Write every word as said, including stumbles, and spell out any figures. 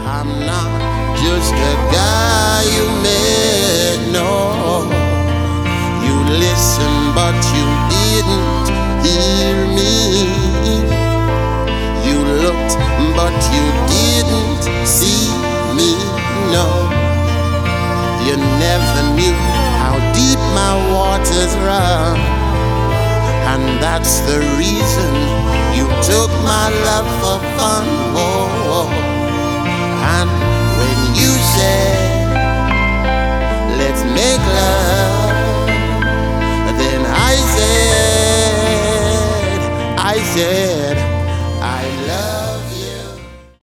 I'm not just a guy you met, no. You listened, but you didn't hear me. You looked, but you didn't see me, no. You never knew how deep my waters run, and that's the reason you took my love for fun. Oh, oh. And when you said